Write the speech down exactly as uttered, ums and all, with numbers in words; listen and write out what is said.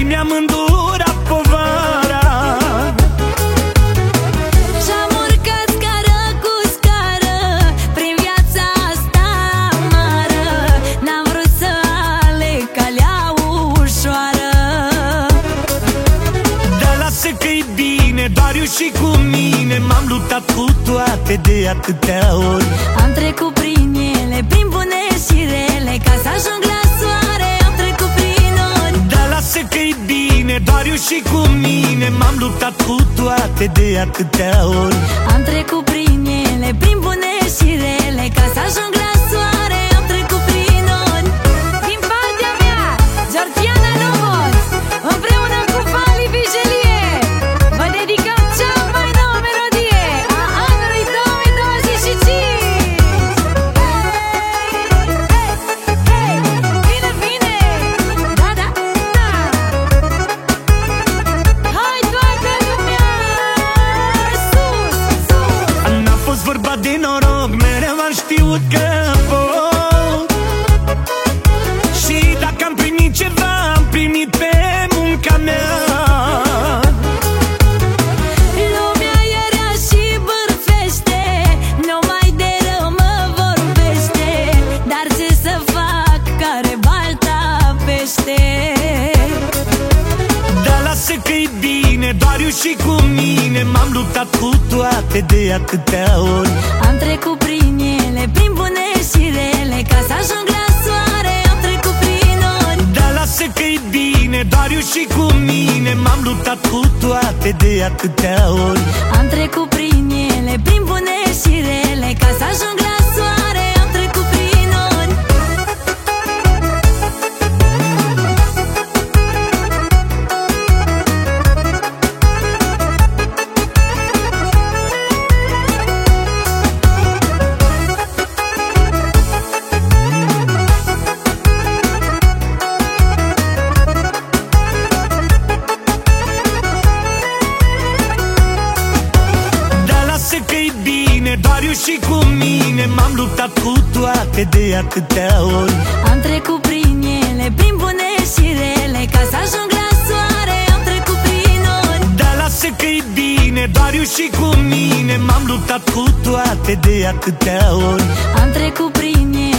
mi-am îndurat povara. Și-am urcat scară cu scară prin viața asta amară. N-am vrut să aleg calea ușoară. Dar lasă că-i bine, doar eu și cu mine m-am luptat cu toate de atâtea ori. Am trecut prin ele, prin bune și rele, ca să ajung la soare. Am trecut prin ori. Dar lasă că-i bine, doar eu și cu mine m-am luptat cu toate de atâtea ori. Am trecut prin ele, prin bune și rele, ca să ajung la soare. Am trecut prin ori. Din partea mea, Georgiana Novos, împreună cu Vali Vigelie, vă dedicăm cea mai nouă melodie a anului două mii douăzeci și cinci. Hey, hey, hey, vine, vine. Da, da, da. Hai toată lumea, sus, sus. N-a fost vorba de noroc, mereu am știut că pot. Și dacă am primit ceva, am primit pe munca mea. Lumea e rea și bârfește, numai de rău mă vorbește. Dar ce să fac, care balta pește? Dar lasă că-i bine, doar eu și cu mine m-am luptat cu toate de atâtea ori. Am trecut prin ele, prin bune și rele, ca să ajung la soare. Am trecut prin ori. Dar lasă că-i bine, doar eu și cu mine m-am luptat cu toate de atâtea ori. Am trecut prin ele, prin bune și rele, ca să ajung la soare. Am trecut prin ori. Dar lasă că-i bine, doar eu și cu mine m-am luptat cu toate de atâtea ori. Am trecut prin ele, prin bune și rele, ca să ajung la soare. Am trecut prin ori. Dar lasă că-i bine, doar eu și cu mine m-am luptat cu toate de atâtea ori. Am trecut prin ele.